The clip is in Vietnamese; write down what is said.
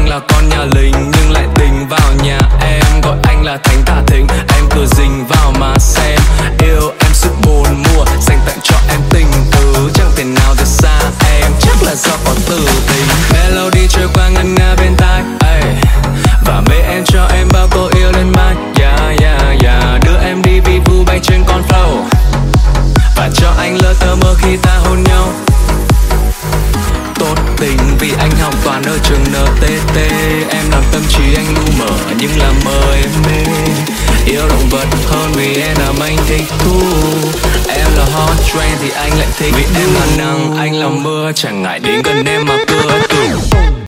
anh là con nhà lính nhưng lại tình vào nhà em. Gọi anh là thánh tả thính, em cứ dính vào mà xem. Yêu em suốt 4 mùa, dành tặng cho em tình tứ. Chẳng thể nào rời xa em, chắc là do có từ tình. Melody trôi qua ngân nga bên tai, và mê em cho em bao câu yêu lên mai. Yeah, yeah, yeah. Đưa em đi vi vu bay trên con flow, và cho anh lơ tơ mơ khi ta hôn nhau. Tốt tình vì anh học toàn ở trường NTT. Em làm tâm trí anh lu mờ nhưng làm mơ em mê. Yêu động vật hơn vì em làm anh thích thú. Em là hot trend thì anh lại thích. Vì em là nắng, anh là mưa, chẳng ngại đến gần em mà cưa cử.